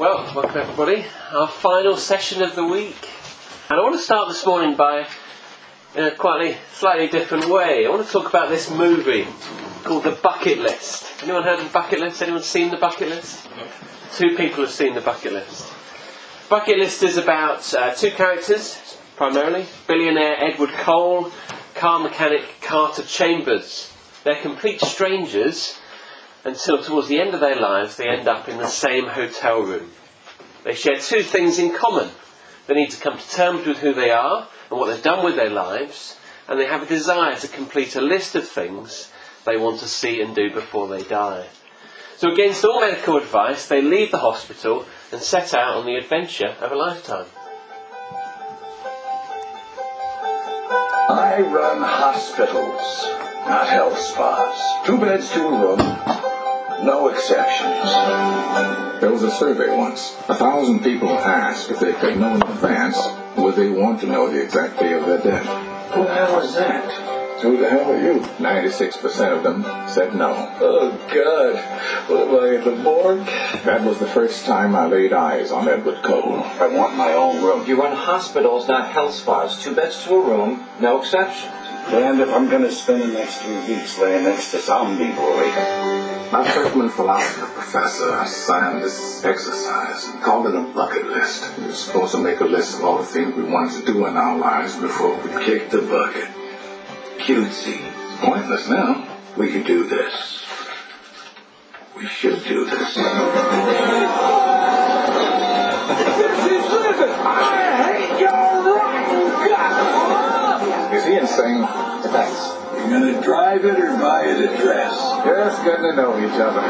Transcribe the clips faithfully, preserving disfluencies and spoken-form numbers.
Well, welcome everybody. Our final session of the week. And I want to start this morning by, in a quite a slightly different way. I want to talk about this movie called The Bucket List. Anyone heard of The Bucket List? Anyone seen The Bucket List? Two people have seen The Bucket List. Bucket List is about uh, two characters, primarily. Billionaire Edward Cole, car mechanic Carter Chambers. They're complete strangers until towards the end of their lives they end up in the same hotel room. They share two things in common. They need to come to terms with who they are and what they've done with their lives, and they have a desire to complete a list of things they want to see and do before they die. So against all medical advice, they leave the hospital and set out on the adventure of a lifetime. I run hospitals, not health spas. Two beds to a room, no exceptions. There was a survey once. A thousand people asked if they could know in advance would they want to know the exact day of their death. Who the hell is that? Who the hell are you? ninety-six percent of them said no. Oh, God. What am I, in the morgue? That was the first time I laid eyes on Edward Cole. I want my own room. You run hospitals, not health spas. Two beds to a room, no exceptions. And if I'm going to spend the next three weeks laying next to Zombie Boy. My freshman philosophy professor assigned this exercise and called it a bucket list. We were supposed to make a list of all the things we wanted to do in our lives before we Kick the bucket. Cutesy. pointless now. We could do this. We should do this. This is living. I hate your rotten guts. Is he insane? Thanks. You gonna drive it or buy it a dress? Just getting to know each other.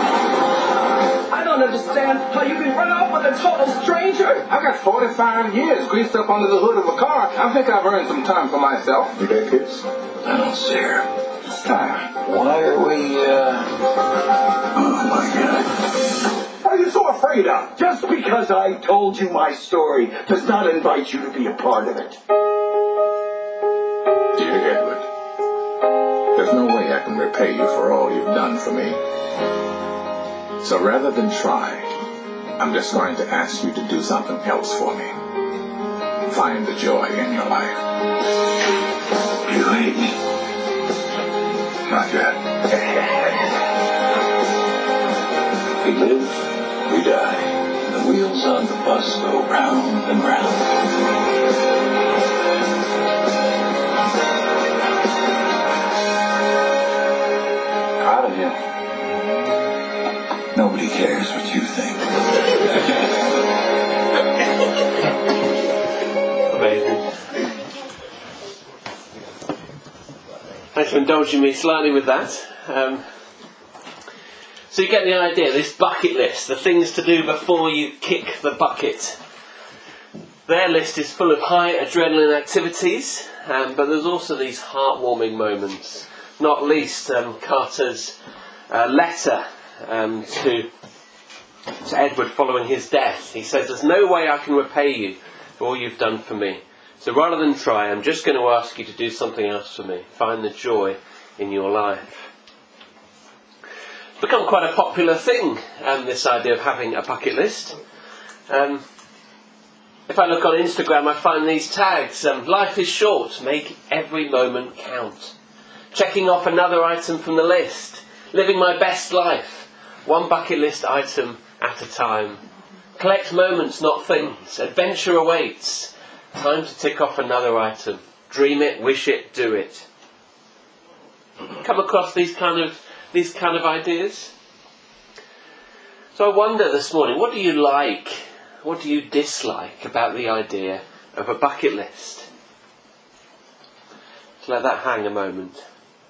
I don't understand how you can run off with a total stranger. I've got forty-five years greased up under the hood of a car. I think I've earned some time for myself. You got kids? I don't see her. It's time. Why are we, uh... Oh, my God. What are you so afraid of? Just because I told you my story does not invite you to be a part of it. Dear Edward, there's no way I can repay you for all you've done for me. So rather than try, I'm just going to ask you to do something else for me. Find the joy in your life. You hate me. Not yet. We live, we die. The wheels on the bus go round and round. Proud of you. Nobody cares what you think. Amazing. Thanks for indulging me slightly with that. Um, so you get the idea, this bucket list, the things to do before you kick the bucket. Their list is full of high adrenaline activities, um, but there's also these heartwarming moments. Not least um, Carter's uh, letter um, to, to Edward following his death. He says, "There's no way I can repay you for all you've done for me. So rather than try, I'm just going to ask you to do something else for me. Find the joy in your life." It's become quite a popular thing, um, this idea of having a bucket list. Um, if I look on Instagram, I find these tags. Um, Life is short, make every moment count. Checking off another item from the list. Living my best life. One bucket list item at a time. Collect moments, not things. Adventure awaits. Time to tick off another item. Dream it, wish it, do it. Come across these kind of these kind of ideas? So I wonder this morning, what do you like? What do you dislike about the idea of a bucket list? Let's let that hang a moment.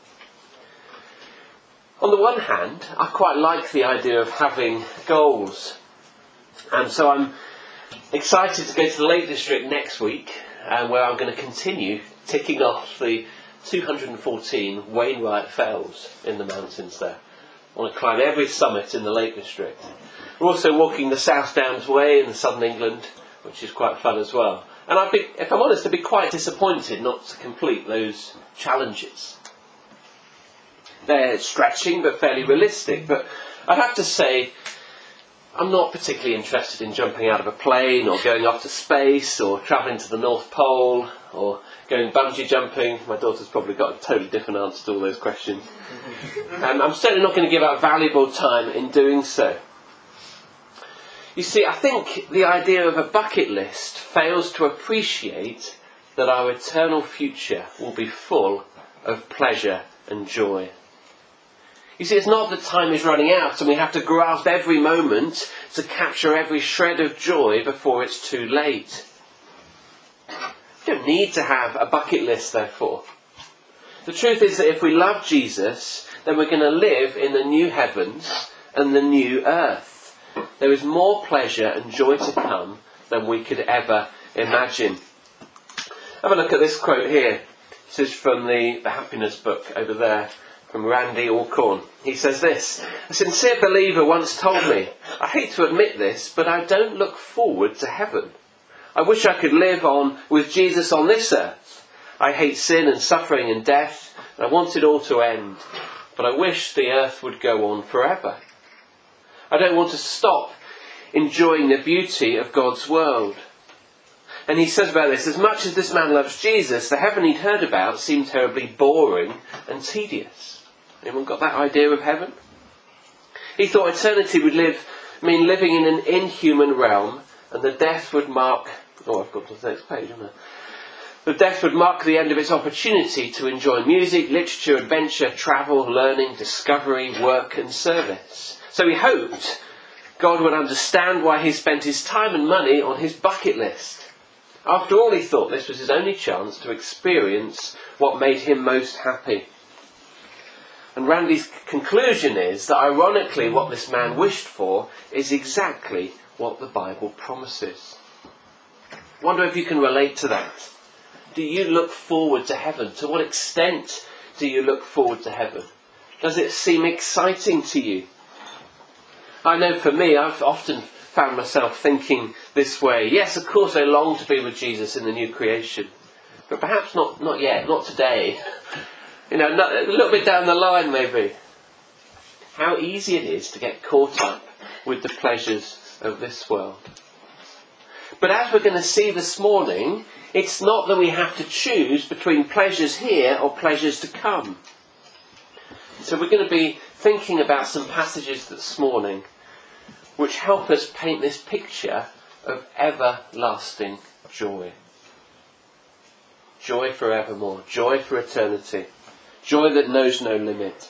On the one hand, I quite like the idea of having goals. And so I'm excited to go to the Lake District next week, um, where I'm going to continue ticking off the two hundred fourteen Wainwright Fells in the mountains there. I want to climb every summit in the Lake District. We're also walking the South Downs Way in southern England, which is quite fun as well. And I'd be, if I'm honest, I'd be quite disappointed not to complete those challenges. They're stretching but fairly realistic, but I'd have to say I'm not particularly interested in jumping out of a plane or going off to space or travelling to the North Pole or going bungee jumping. My daughter's probably got a totally different answer to all those questions. Um, I'm certainly not going to give up valuable time in doing so. You see, I think the idea of a bucket list fails to appreciate that our eternal future will be full of pleasure and joy. You see, it's not that time is running out and we have to grasp every moment to capture every shred of joy before it's too late. You don't need to have a bucket list, therefore. The truth is that if we love Jesus, then we're going to live in the new heavens and the new earth. There is more pleasure and joy to come than we could ever imagine. Have a look at this quote here. This is from the, the Happiness book over there, from Randy Alcorn. He says this: "A sincere believer once told me, I hate to admit this, but I don't look forward to heaven. I wish I could live on with Jesus on this earth. I hate sin and suffering and death, and I want it all to end. But I wish the earth would go on forever. I don't want to stop enjoying the beauty of God's world." And he says about this, as much as this man loves Jesus, the heaven he'd heard about seemed terribly boring and tedious. Anyone got that idea of heaven? He thought eternity would live, mean living in an inhuman realm, and the death would mark... Oh, I've got to the next page, haven't I? The death would mark the end of its opportunity to enjoy music, literature, adventure, travel, learning, discovery, work and service. So he hoped God would understand why he spent his time and money on his bucket list. After all, he thought this was his only chance to experience what made him most happy. And Randy's conclusion is that ironically what this man wished for is exactly what the Bible promises. I wonder if you can relate to that. Do you look forward to heaven? To what extent do you look forward to heaven? Does it seem exciting to you? I know for me, I've often found myself thinking this way. Yes, of course I long to be with Jesus in the new creation. But perhaps not, not yet, not today. You know, not, a little bit down the line maybe. How easy it is to get caught up with the pleasures of this world. But as we're going to see this morning, it's not that we have to choose between pleasures here or pleasures to come. So we're going to be thinking about some passages this morning which help us paint this picture of everlasting joy. Joy forevermore. Joy for eternity. Joy that knows no limit.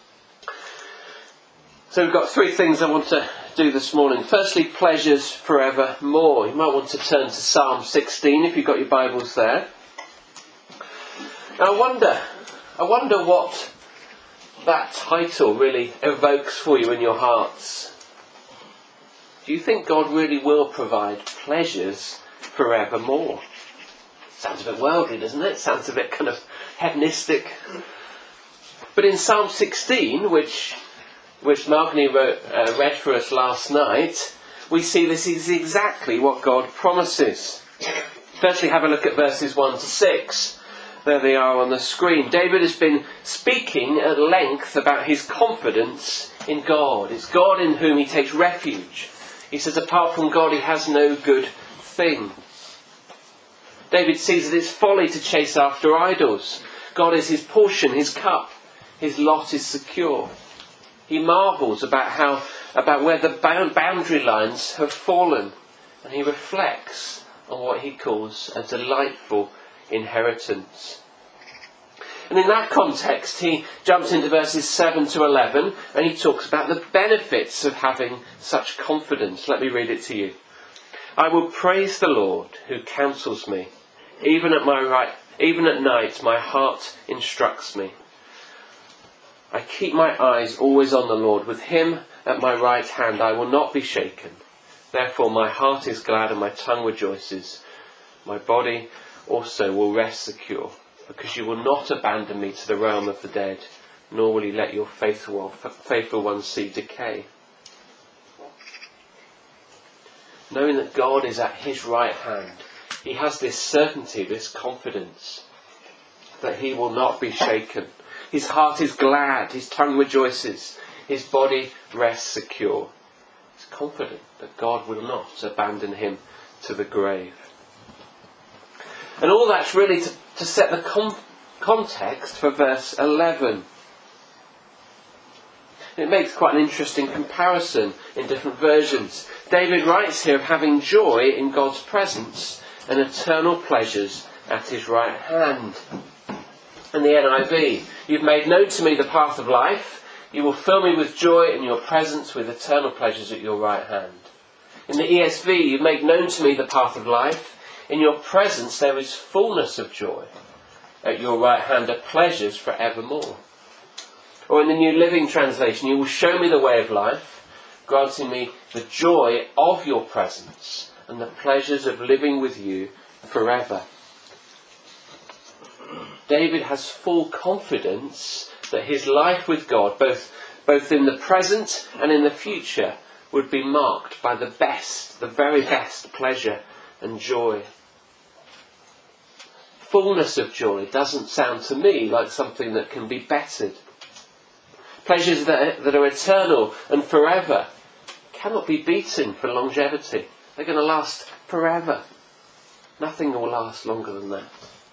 So we've got three things I want to do this morning. Firstly, pleasures forevermore. You might want to turn to Psalm sixteen if you've got your Bibles there. Now I wonder, I wonder what that title really evokes for you in your hearts. Do you think God really will provide pleasures forevermore? Sounds a bit worldly, doesn't it? Sounds a bit kind of hedonistic. But in Psalm sixteen, which which Malcolm wrote, uh, read for us last night, we see this is exactly what God promises. Firstly, have a look at verses one to six. There they are on the screen. David has been speaking at length about his confidence in God. It's God in whom he takes refuge. He says apart from God he has no good thing. David sees that it's folly to chase after idols. God is his portion, his cup. His lot is secure. He marvels about how, about where the boundary lines have fallen. And he reflects on what he calls a delightful inheritance. And in that context, he jumps into verses seven to eleven and he talks about the benefits of having such confidence. Let me read it to you. I will praise the Lord who counsels me. Even at my right, even at night, my heart instructs me. I keep my eyes always on the Lord. With him at my right hand, I will not be shaken. Therefore, my heart is glad and my tongue rejoices. My body also will rest secure, because you will not abandon me to the realm of the dead, nor will you let your faithful, faithful ones see decay. Knowing that God is at his right hand, he has this certainty, this confidence, that he will not be shaken. His heart is glad, his tongue rejoices, his body rests secure. He's confident that God will not abandon him to the grave. And all that's really to, to set the con- context for verse eleven. It makes quite an interesting comparison in different versions. David writes here of having joy in God's presence and eternal pleasures at his right hand. In the N I V, you've made known to me the path of life. You will fill me with joy in your presence, with eternal pleasures at your right hand. In the E S V, you've made known to me the path of life. In your presence there is fullness of joy. At your right hand are pleasures for evermore. Or in the New Living Translation, you will show me the way of life, granting me the joy of your presence and the pleasures of living with you forever. David has full confidence that his life with God, both, both in the present and in the future, would be marked by the best, the very best pleasure and joy. Fullness of joy doesn't sound to me like something that can be bettered. Pleasures that are, that are eternal and forever cannot be beaten for longevity. They're going to last forever. Nothing will last longer than that.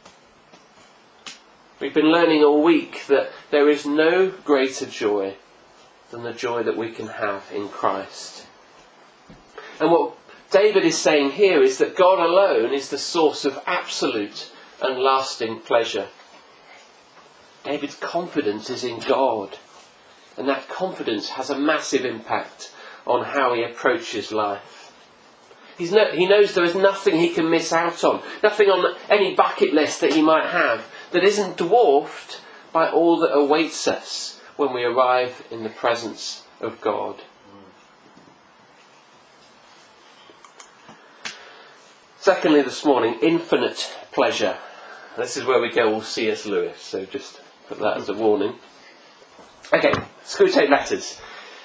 We've been learning all week that there is no greater joy than the joy that we can have in Christ. And what David is saying here is that God alone is the source of absolute and lasting pleasure. David's confidence is in God. And that confidence has a massive impact on how he approaches life. He's no, he knows there is nothing he can miss out on. Nothing on any bucket list that he might have that isn't dwarfed by all that awaits us when we arrive in the presence of God. Secondly this morning, infinite pleasure. This is where we go all C S Lewis, so just put that as a warning. Okay, Screwtape Letters.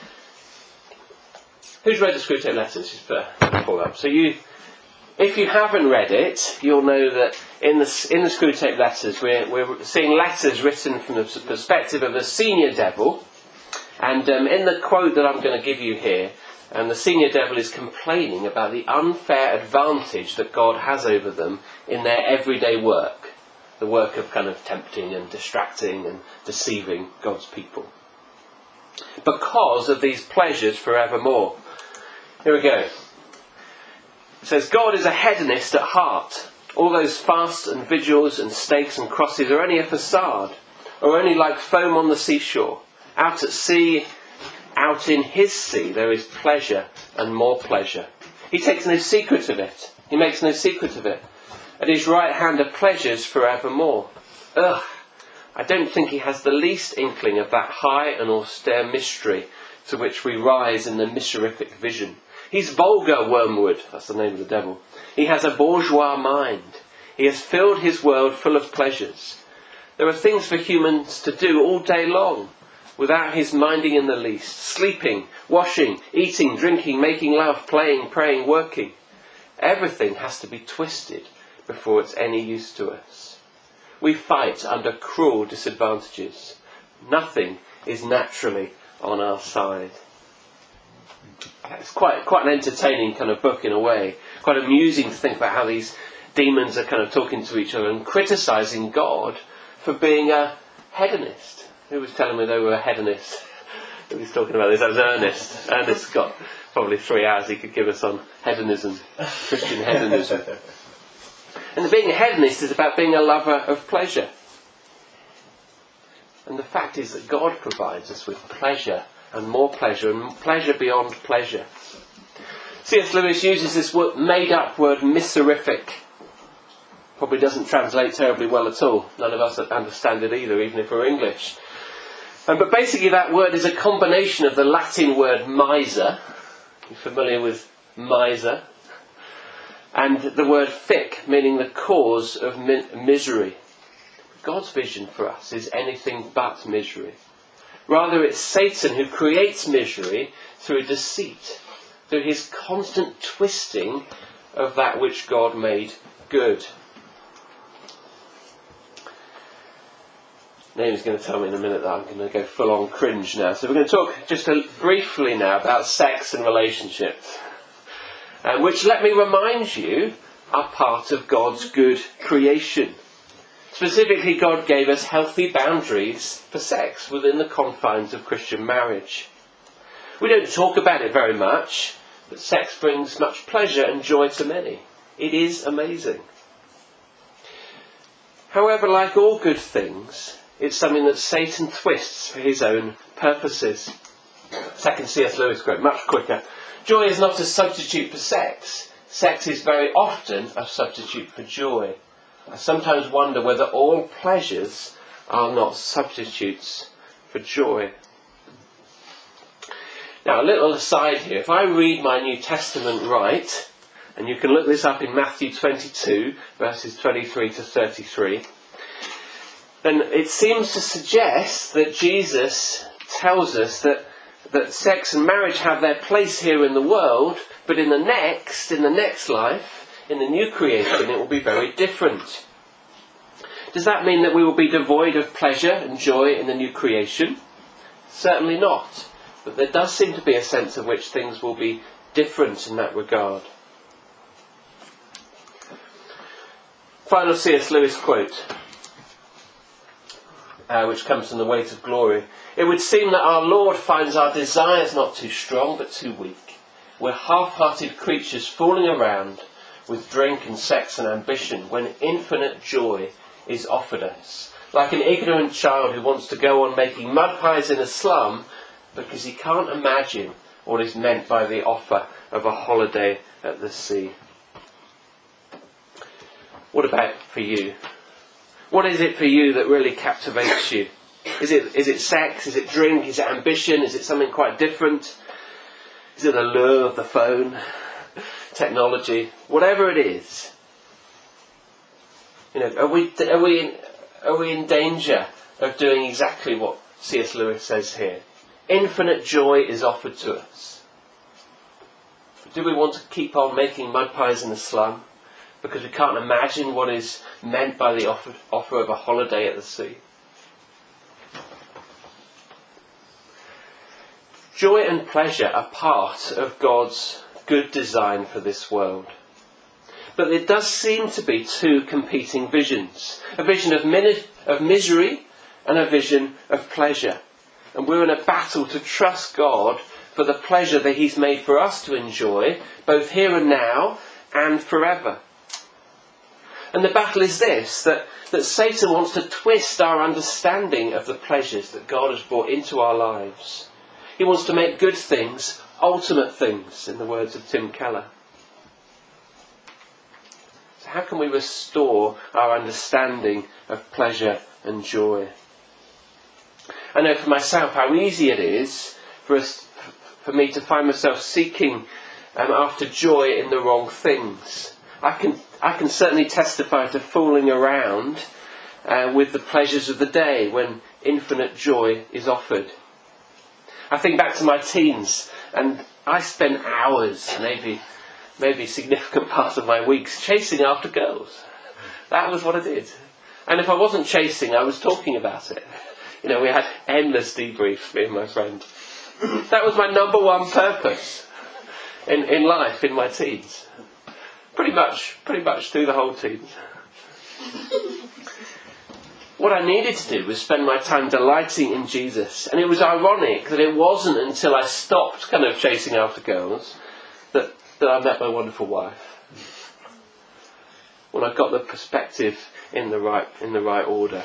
Who's read the Screwtape Letters? Just uh, pull up. So you, if you haven't read it, you'll know that in the in the Screwtape Letters, we're we're seeing letters written from the perspective of a senior devil, and um, in the quote that I'm going to give you here, and the senior devil is complaining about the unfair advantage that God has over them in their everyday work, the work of kind of tempting and distracting and deceiving God's people, because of these pleasures forevermore. Here we go. It says, God is a hedonist at heart. All those fasts and vigils and stakes and crosses are only a facade, or only like foam on the seashore. Out at sea, out in his sea, there is pleasure and more pleasure. He takes no secret of it. He makes no secret of it. At his right hand are pleasures forevermore. Ugh, I don't think he has the least inkling of that high and austere mystery to which we rise in the misserific vision. He's vulgar, Wormwood, that's the name of the devil. He has a bourgeois mind. He has filled his world full of pleasures. There are things for humans to do all day long, without his minding in the least. Sleeping, washing, eating, drinking, making love, playing, praying, working. Everything has to be twisted before it's any use to us. We fight under cruel disadvantages. Nothing is naturally on our side. It's quite quite an entertaining kind of book in a way. Quite amusing to think about how these demons are kind of talking to each other and criticising God for being a hedonist. Who was telling me they were a hedonist? Who was talking about this? That was Ernest. Ernest's got probably three hours he could give us on hedonism, Christian hedonism. And being a hedonist is about being a lover of pleasure. And the fact is that God provides us with pleasure and more pleasure and pleasure beyond pleasure. C S Lewis uses this word, made-up word, misserific. Probably doesn't translate terribly well at all. None of us understand it either, even if we're English. Um, but basically that word is a combination of the Latin word miser. You're familiar with miser? And the word fic, meaning the cause of mi- misery. God's vision for us is anything but misery. Rather, it's Satan who creates misery through deceit, through his constant twisting of that which God made good. Naomi's going to tell me in a minute that I'm going to go full on cringe now. So we're going to talk just a, briefly now about sex and relationships. Uh, which, let me remind you, are part of God's good creation. Specifically, God gave us healthy boundaries for sex within the confines of Christian marriage. We don't talk about it very much, but sex brings much pleasure and joy to many. It is amazing. However, like all good things, it's something that Satan twists for his own purposes. Second C S Lewis quote, much quicker. Joy is not a substitute for sex. Sex is very often a substitute for joy. I sometimes wonder whether all pleasures are not substitutes for joy. Now, a little aside here. If I read my New Testament right, and you can look this up in Matthew twenty-two, verses twenty-three to thirty-three, then it seems to suggest that Jesus tells us that, that sex and marriage have their place here in the world, but in the next, in the next life, in the new creation, it will be very different. Does that mean that we will be devoid of pleasure and joy in the new creation? Certainly not. But there does seem to be a sense of which things will be different in that regard. Final C S Lewis quote, uh, which comes from The Weight of Glory. It would seem that our Lord finds our desires not too strong but too weak. We're half-hearted creatures fooling around with drink and sex and ambition when infinite joy is offered us. Like an ignorant child who wants to go on making mud pies in a slum because he can't imagine what is meant by the offer of a holiday at the sea. What about for you? What is it for you that really captivates you? Is it is it sex? Is it drink? Is it ambition? Is it something quite different? Is it the lure of the phone? Technology? Whatever it is. You know, are we are we in, are we in danger of doing exactly what C S Lewis says here? Infinite joy is offered to us. Do we want to keep on making mud pies in the slum because we can't imagine what is meant by the offer, offer of a holiday at the sea? Joy and pleasure are part of God's good design for this world. But there does seem to be two competing visions. A vision of, min- of misery and a vision of pleasure. And we're in a battle to trust God for the pleasure that He's made for us to enjoy, both here and now and forever. And the battle is this, that, that Satan wants to twist our understanding of the pleasures that God has brought into our lives. He wants to make good things ultimate things, in the words of Tim Keller. So how can we restore our understanding of pleasure and joy? I know for myself how easy it is for us, for me to find myself seeking um, after joy in the wrong things. I can I can certainly testify to fooling around uh, with the pleasures of the day when infinite joy is offered. I think back to my teens, and I spent hours, maybe maybe significant parts of my weeks, chasing after girls. That was what I did. And if I wasn't chasing, I was talking about it. You know, we had endless debriefs, me and my friend. That was my number one purpose in, in life, in my teens. Pretty much, pretty much through the whole teens. What I needed to do was spend my time delighting in Jesus. And it was ironic that it wasn't until I stopped kind of chasing after girls that, that I met my wonderful wife. When I got the perspective in the right in the right order.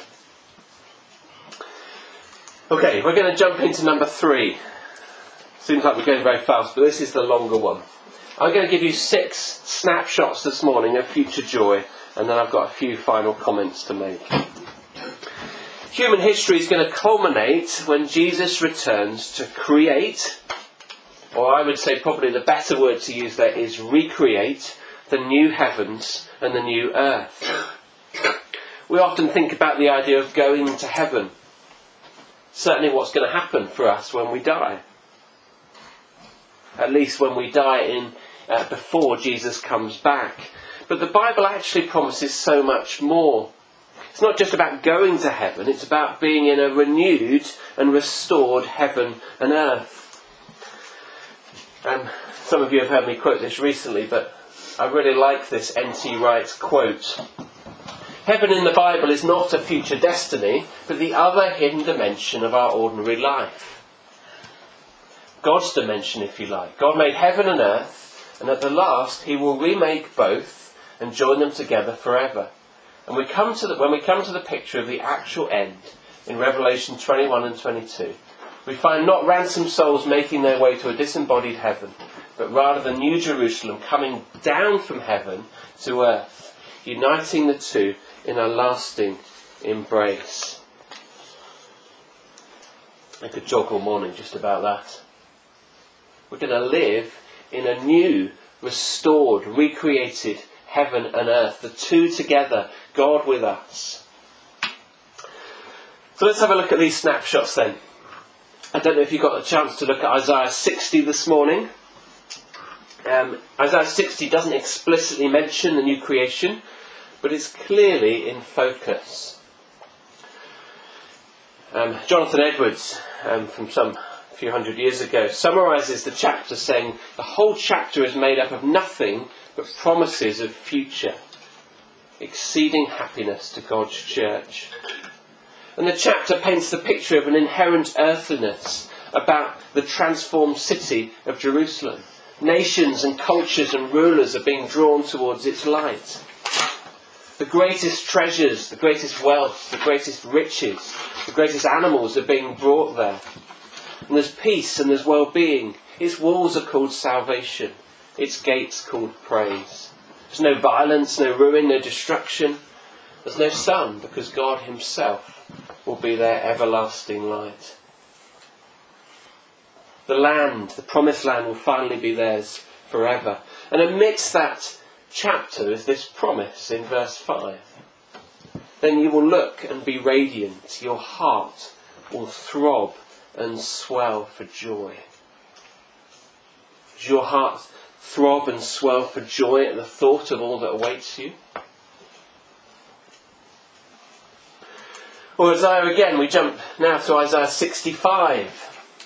Okay, we're going to jump into number three. Seems like we're going very fast, but this is the longer one. I'm going to give you six snapshots this morning of future joy, and then I've got a few final comments to make. Human history is going to culminate when Jesus returns to create, or I would say probably the better word to use there is recreate, the new heavens and the new earth. We often think about the idea of going to heaven. Certainly what's going to happen for us when we die. At least when we die in uh, before Jesus comes back. But the Bible actually promises so much more. It's not just about going to heaven, it's about being in a renewed and restored heaven and earth. Um, some of you have heard me quote this recently, but I really like this N T Wright quote. Heaven in the Bible is not a future destiny, but the other hidden dimension of our ordinary life. God's dimension, if you like. God made heaven and earth, and at the last he will remake both and join them together forever. And we come to the, when we come to the picture of the actual end in Revelation twenty-one and twenty-two, we find not ransomed souls making their way to a disembodied heaven, but rather the New Jerusalem coming down from heaven to earth, uniting the two in a lasting embrace. I could jog all morning just about that. We're going to live in a new, restored, recreated heaven and earth, the two together, God with us. So let's have a look at these snapshots then. I don't know if you got a chance to look at Isaiah sixty this morning. Um, Isaiah sixty doesn't explicitly mention the new creation, but it's clearly in focus. Um, Jonathan Edwards, um, from some few hundred years ago, summarises the chapter saying the whole chapter is made up of nothing but promises of future, exceeding happiness to God's church. And the chapter paints the picture of an inherent earthliness about the transformed city of Jerusalem. Nations and cultures and rulers are being drawn towards its light. The greatest treasures, the greatest wealth, the greatest riches, the greatest animals are being brought there. And there's peace and there's well-being. Its walls are called salvation. Its gates called praise. There's no violence, no ruin, no destruction. There's no sun, because God himself will be their everlasting light. The land, the promised land, will finally be theirs forever. And amidst that chapter is this promise in verse five. Then you will look and be radiant. Your heart will throb and swell for joy. Does your heart throb and swell for joy at the thought of all that awaits you? Or Isaiah again, we jump now to Isaiah sixty-five.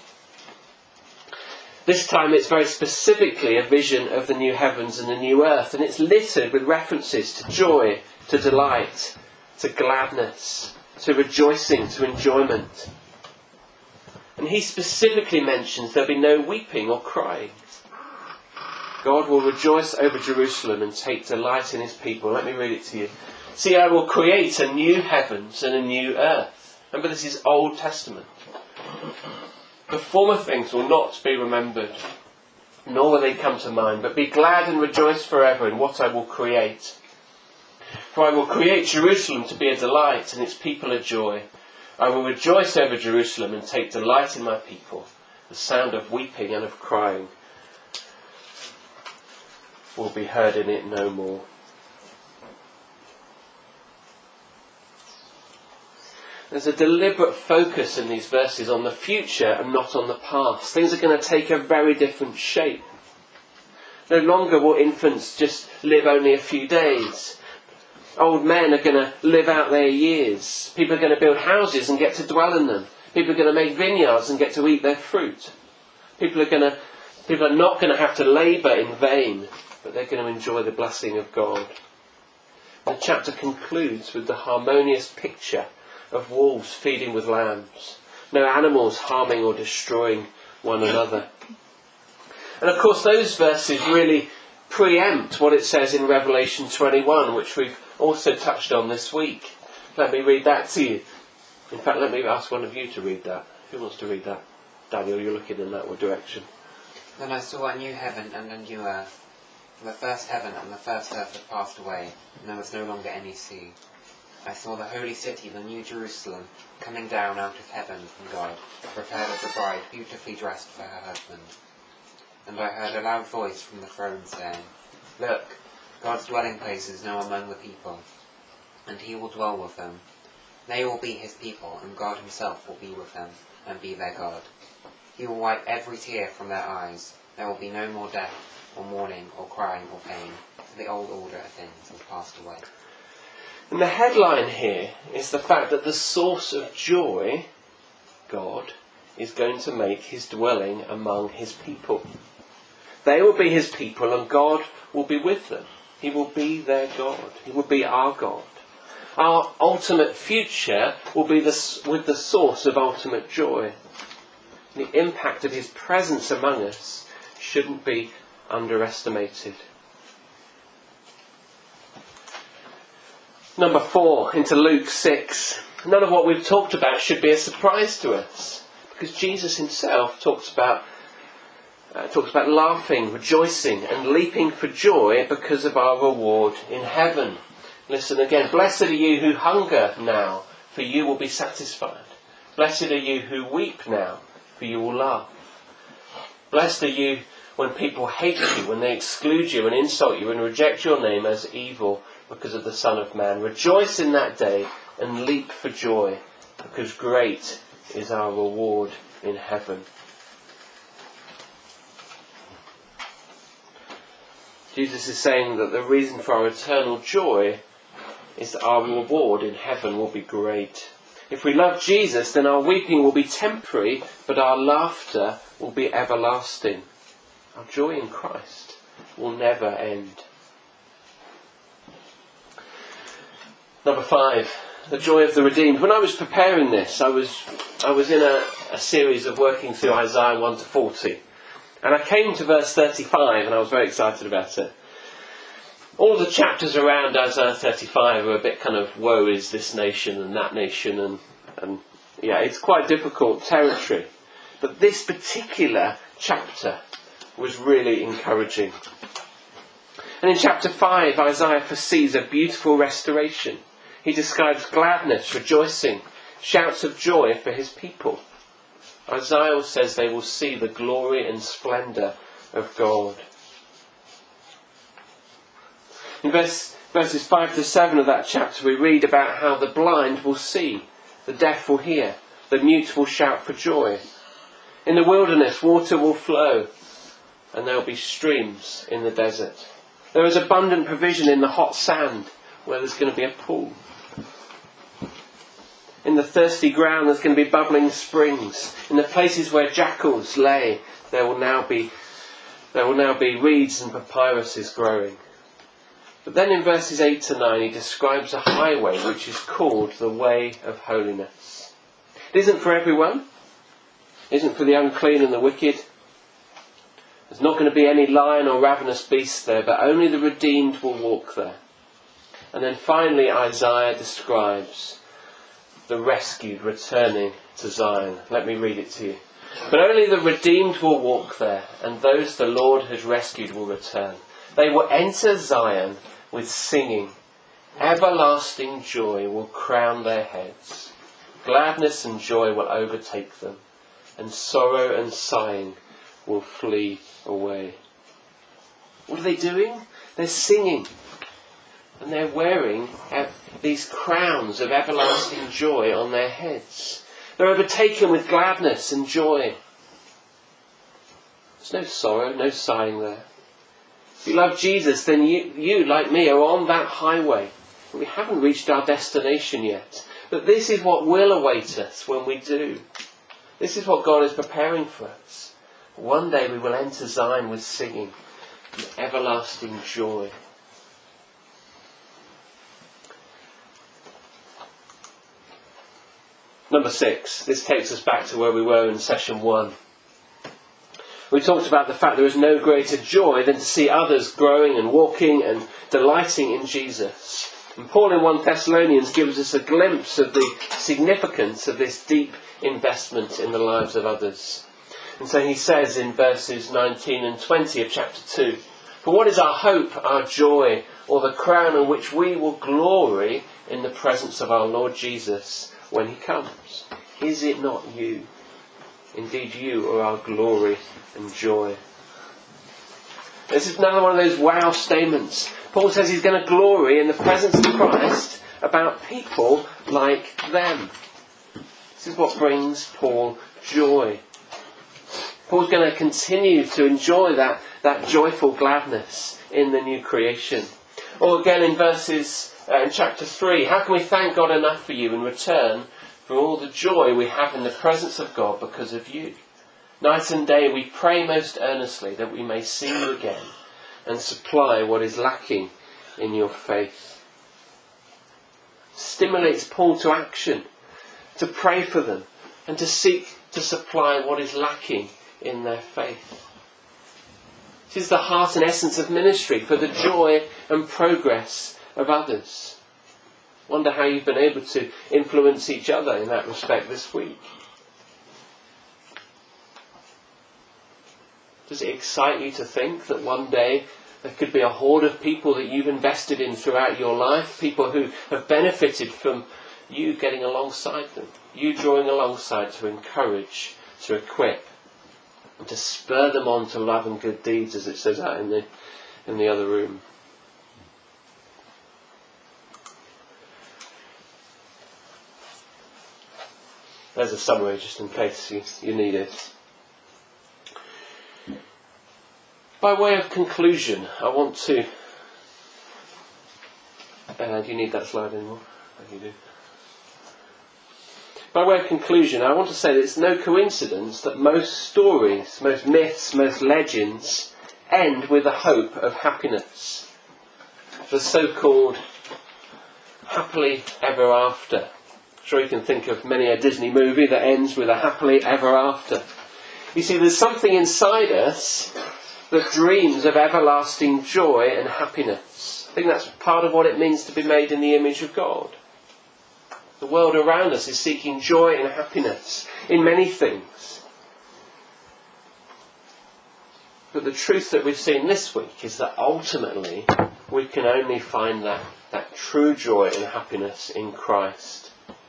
This time it's very specifically a vision of the new heavens and the new earth, and it's littered with references to joy, to delight, to gladness, to rejoicing, to enjoyment. And he specifically mentions there'll be no weeping or crying. God will rejoice over Jerusalem and take delight in his people. Let me read it to you. See, I will create a new heavens and a new earth. Remember, this is Old Testament. The former things will not be remembered, nor will they come to mind, but be glad and rejoice forever in what I will create. For I will create Jerusalem to be a delight and its people a joy. I will rejoice over Jerusalem and take delight in my people. The sound of weeping and of crying will be heard in it no more. There's a deliberate focus in these verses on the future and not on the past. Things are going to take a very different shape. No longer will infants just live only a few days. Old men are going to live out their years. People are going to build houses and get to dwell in them. People are going to make vineyards and get to eat their fruit. People are going to, people are not going to have to labour in vain, but they're going to enjoy the blessing of God. The chapter concludes with the harmonious picture of wolves feeding with lambs. No animals harming or destroying one another. And of course those verses really preempt what it says in Revelation twenty-one, which we've also touched on this week. Let me read that to you. In fact, let me ask one of you to read that. Who wants to read that? Daniel, you're looking in that direction. Then I saw a new heaven and a new earth. For the first heaven and the first earth had passed away, and there was no longer any sea. I saw the holy city, the new Jerusalem, coming down out of heaven from God, prepared as a bride beautifully dressed for her husband. And I heard a loud voice from the throne saying, Look, God's dwelling place is now among the people, and he will dwell with them. They will be his people, and God himself will be with them, and be their God. He will wipe every tear from their eyes. There will be no more death, or mourning, or crying, or pain, for the old order of things has passed away. And the headline here is the fact that the source of joy, God, is going to make his dwelling among his people. They will be his people and God will be with them. He will be their God. He will be our God. Our ultimate future will be the, with the source of ultimate joy. The impact of his presence among us shouldn't be underestimated. Number four, into Luke six. None of what we've talked about should be a surprise to us, because Jesus himself talks about uh, talks about laughing, rejoicing, and leaping for joy because of our reward in heaven. Listen again. Blessed are you who hunger now, for you will be satisfied. Blessed are you who weep now, for you will laugh. Blessed are you when people hate you, when they exclude you and insult you and reject your name as evil because of the Son of Man. Rejoice in that day and leap for joy, because great is our reward in heaven. Jesus is saying that the reason for our eternal joy is that our reward in heaven will be great. If we love Jesus, then our weeping will be temporary, but our laughter will be everlasting. Our joy in Christ will never end. Number five, the joy of the redeemed. When I was preparing this, I was I was in a, a series of working through Isaiah one to forty. And I came to verse thirty-five and I was very excited about it. All the chapters around Isaiah thirty-five are a bit kind of, woe is this nation and that nation, and, and yeah, it's quite difficult territory. But this particular chapter was really encouraging. And in chapter five, Isaiah foresees a beautiful restoration. He describes gladness, rejoicing, shouts of joy for his people. Isaiah says they will see the glory and splendour of God. In verse, verses five to seven of that chapter, we read about how the blind will see, the deaf will hear, the mute will shout for joy. In the wilderness, water will flow, and there will be streams in the desert. There is abundant provision in the hot sand, where there's going to be a pool. In the thirsty ground, there's going to be bubbling springs. In the places where jackals lay, there will now be there will now be reeds and papyruses growing. But then in verses eight to nine, he describes a highway which is called the way of holiness. It isn't for everyone. It isn't for the unclean and the wicked. There's not going to be any lion or ravenous beast there, but only the redeemed will walk there. And then finally Isaiah describes the rescued returning to Zion. Let me read it to you. But only the redeemed will walk there, and those the Lord has rescued will return. They will enter Zion with singing. Everlasting joy will crown their heads. Gladness and joy will overtake them, and sorrow and sighing will flee away. What are they doing? They're singing. And they're wearing these crowns of everlasting joy on their heads. They're overtaken with gladness and joy. There's no sorrow, no sighing there. If you love Jesus, then you, you, like me, are on that highway. We haven't reached our destination yet. But this is what will await us when we do. This is what God is preparing for us. One day we will enter Zion with singing, with everlasting joy. Number six. This takes us back to where we were in session one. We talked about the fact there is no greater joy than to see others growing and walking and delighting in Jesus. And Paul in First Thessalonians gives us a glimpse of the significance of this deep investment in the lives of others. And so he says in verses nineteen and twenty of chapter two, "For what is our hope, our joy, or the crown in which we will glory in the presence of our Lord Jesus when he comes? Is it not you? Indeed, you are our glory and joy." This is another one of those wow statements. Paul says he's going to glory in the presence of Christ about people like them. This is what brings Paul joy. Paul's going to continue to enjoy that, that joyful gladness in the new creation. Or again in verses, uh, in chapter three, how can we thank God enough for you in return for all the joy we have in the presence of God because of you? Night and day we pray most earnestly that we may see you again and supply what is lacking in your faith. Stimulates Paul to action, to pray for them and to seek to supply what is lacking in their faith. This is the heart and essence of ministry, for the joy and progress of others. Wonder how you've been able to influence each other in that respect this week. Does it excite you to think that one day there could be a horde of people that you've invested in throughout your life, people who have benefited from you getting alongside them, you drawing alongside to encourage, to equip, and to spur them on to love and good deeds, as it says out in the in the other room. There's a summary just in case you, you need it. By way of conclusion, I want to... Uh, do you need that slide anymore? Oh, you do. By way of conclusion, I want to say that it's no coincidence that most stories, most myths, most legends end with a hope of happiness. The so-called happily ever after. I'm sure you can think of many a Disney movie that ends with a happily ever after. You see, there's something inside us that dreams of everlasting joy and happiness. I think that's part of what it means to be made in the image of God. The world around us is seeking joy and happiness in many things. But the truth that we've seen this week is that ultimately we can only find that, that true joy and happiness in Christ.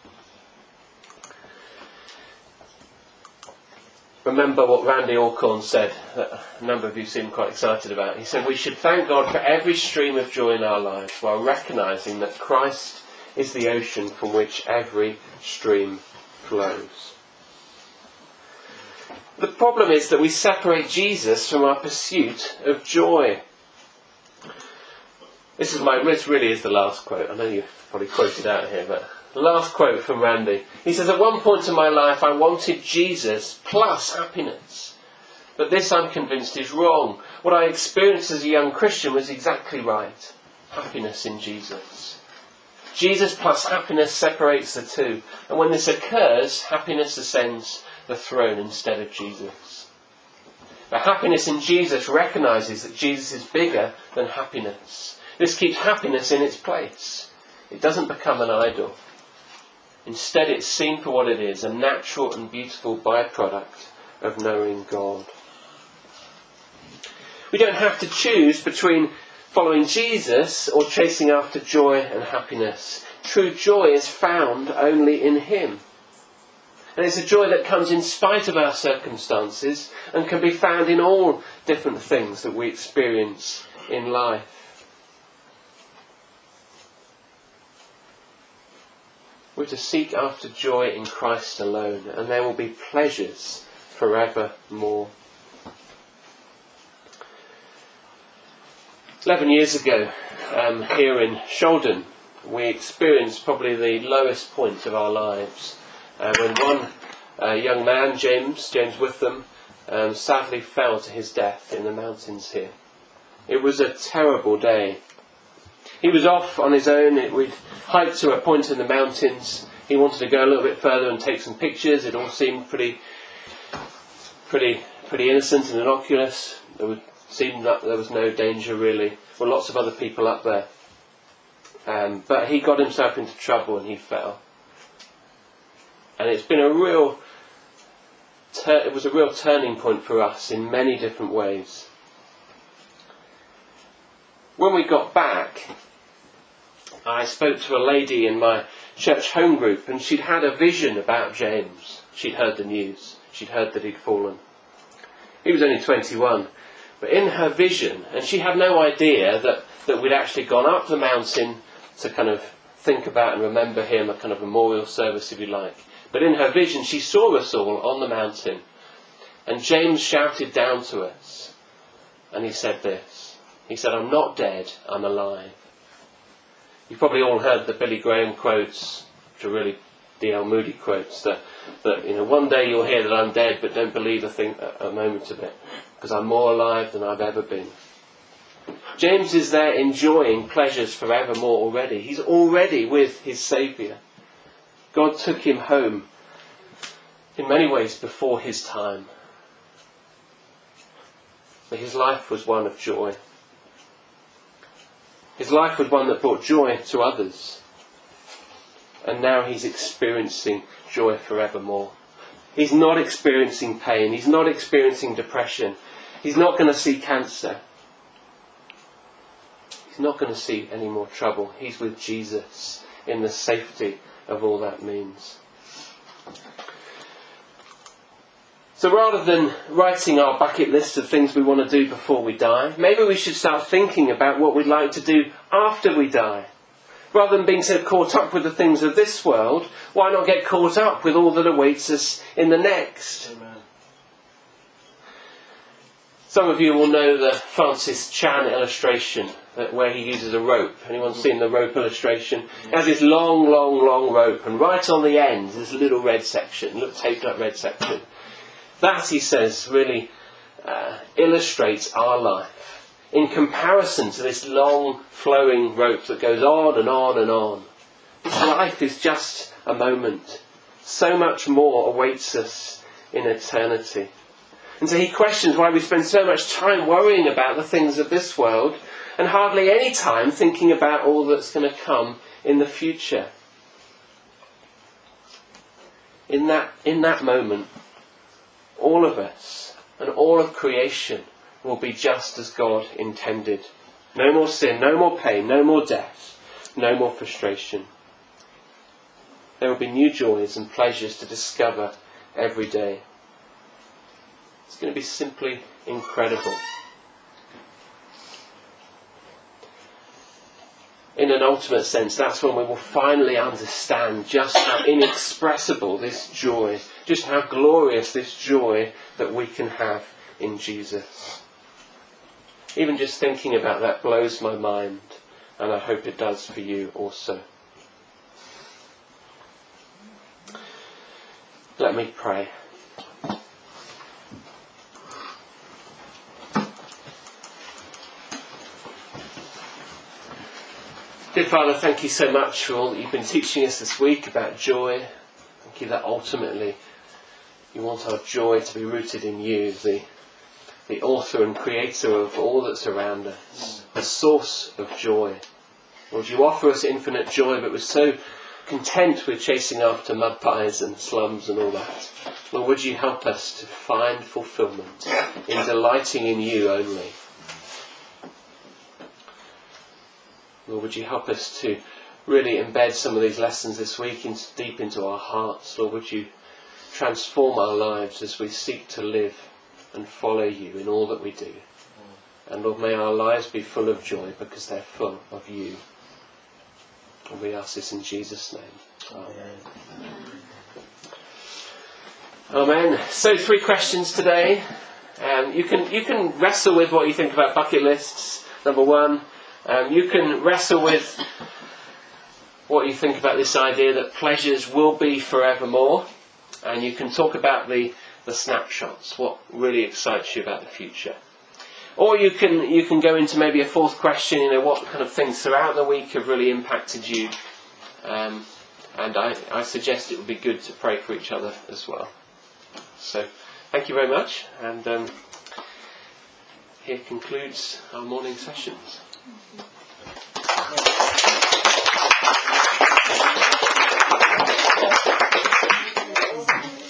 Remember what Randy Alcorn said, that a number of you seem quite excited about. He said, we should thank God for every stream of joy in our lives while recognising that Christ is the ocean from which every stream flows. The problem is that we separate Jesus from our pursuit of joy. This is my, this really is the last quote. I know you've probably quoted out here, but the last quote from Randy. He says, at one point in my life I wanted Jesus plus happiness. But this, I'm convinced, is wrong. What I experienced as a young Christian was exactly right. Happiness in Jesus. Jesus plus happiness separates the two. And when this occurs, happiness ascends the throne instead of Jesus. But happiness in Jesus recognises that Jesus is bigger than happiness. This keeps happiness in its place. It doesn't become an idol. Instead, it's seen for what it is, a natural and beautiful byproduct of knowing God. We don't have to choose between following Jesus or chasing after joy and happiness. True joy is found only in Him. And it's a joy that comes in spite of our circumstances and can be found in all different things that we experience in life. We're to seek after joy in Christ alone, and there will be pleasures forevermore. Eleven years ago, um, here in Sholden, we experienced probably the lowest point of our lives uh, when one uh, young man, James, James Witham, um, sadly fell to his death in the mountains here. It was a terrible day. He was off on his own. It, we'd hiked to a point in the mountains. He wanted to go a little bit further and take some pictures. It all seemed pretty, pretty, pretty innocent and innocuous. It would seem that there was no danger really. There were lots of other people up there. Um, but he got himself into trouble and he fell. And it's been a real, tur- it was a real turning point for us in many different ways. When we got back, I spoke to a lady in my church home group, and she'd had a vision about James. She'd heard the news. She'd heard that he'd fallen. He was only twenty-one. But in her vision, and she had no idea that, that we'd actually gone up the mountain to kind of think about and remember him, a kind of memorial service, if you like. But in her vision, she saw us all on the mountain. And James shouted down to us. And he said this. He said, I'm not dead, I'm alive. You've probably all heard the Billy Graham quotes, which are really D L Moody quotes, that, that you know, one day you'll hear that I'm dead, but don't believe a, thing, a, a moment of it, because I'm more alive than I've ever been. James is there enjoying pleasures forevermore already. He's already with his Saviour. God took him home in many ways before his time. But his life was one of joy. His life was one that brought joy to others. And now he's experiencing joy forevermore. He's not experiencing pain. He's not experiencing depression. He's not going to see cancer. He's not going to see any more trouble. He's with Jesus in the safety of all that means. So rather than writing our bucket list of things we want to do before we die, maybe we should start thinking about what we'd like to do after we die. Rather than being so caught up with the things of this world, why not get caught up with all that awaits us in the next? Amen. Some of you will know the Francis Chan illustration that where he uses a rope. Anyone seen the rope illustration? He has this long, long, long rope, and right on the end there's a little red section, a little taped up red section. That, he says, really uh, illustrates our life in comparison to this long flowing rope that goes on and on and on. This life is just a moment. So much more awaits us in eternity. And so he questions why we spend so much time worrying about the things of this world and hardly any time thinking about all that's going to come in the future. In that, in that moment, all of us and all of creation will be just as God intended. No more sin, no more pain, no more death, no more frustration. There will be new joys and pleasures to discover every day. It's going to be simply incredible. In an ultimate sense, that's when we will finally understand just how inexpressible this joy, just how glorious this joy that we can have in Jesus. Even just thinking about that blows my mind, and I hope it does for you also. Let me pray. Dear Father, thank you so much for all that you've been teaching us this week about joy. Thank you that ultimately you want our joy to be rooted in you, the, the author and creator of all that's around us, the source of joy. Lord, you offer us infinite joy, but we're so content with chasing after mud pies and slums and all that. Lord, would you help us to find fulfillment in delighting in you only? Lord, would you help us to really embed some of these lessons this week into, deep into our hearts? Lord, would you transform our lives as we seek to live and follow you in all that we do? And Lord, may our lives be full of joy because they're full of you. And we ask this in Jesus' name. Amen. Amen. So three questions today. Um, you can you can wrestle with what you think about bucket lists. Number one. Um, you can wrestle with what you think about this idea that pleasures will be forevermore, and you can talk about the, the snapshots, what really excites you about the future. Or you can you can go into maybe a fourth question, you know, what kind of things throughout the week have really impacted you, um, and I, I suggest it would be good to pray for each other as well. So, thank you very much, and um, here concludes our morning sessions. Mm-hmm.